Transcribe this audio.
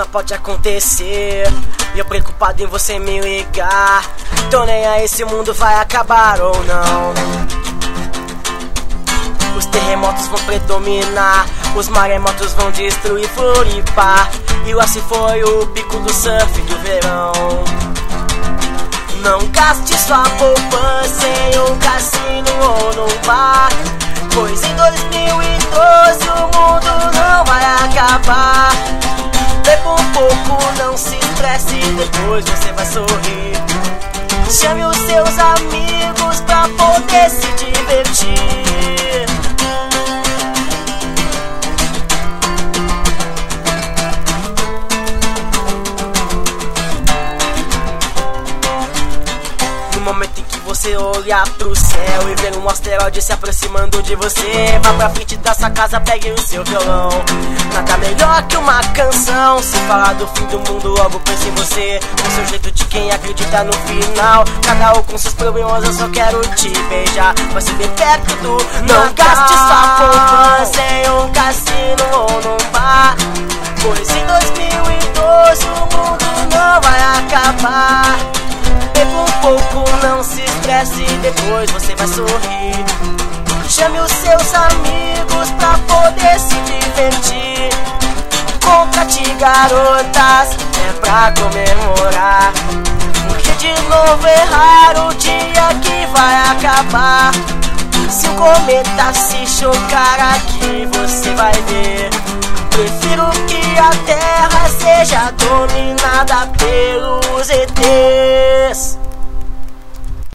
pode acontecer. E eu preocupado em você me ligar. Tô nem aí, esse mundo vai acabar ou não. Os terremotos vão predominar, os maremotos vão destruir Floripa. E lá se foi o pico do surf do verão. Não gaste sua poupança em um cassino ou num bar, pois em 2012 o mundo não vai acabar. Beba um pouco, não se estresse, depois você vai sorrir. Chame os seus amigos pra poder se divertir. No momento em que você olhar pro céu e ver um asteroide se aproximando de você, vá pra frente da sua casa, pegue o seu violão. Nada melhor que uma canção. Se falar do fim do mundo, logo pense em você, com seu jeito de quem acredita no final. Cada um com seus problemas, eu só quero te beijar, vai ser bem perto do... Não gaste sua poupança em um cassino ou num bar, pois em 2012 o mundo não vai acabar. Beba um pouco, não se estresse, depois você vai sorrir. Chame os seus amigos pra poder se divertir. Contrate garotas, é pra comemorar, porque de novo é raro o dia que vai acabar. Se o cometa se chocar aqui, você vai ver. Prefiro que a Terra seja dominada pelos ETs.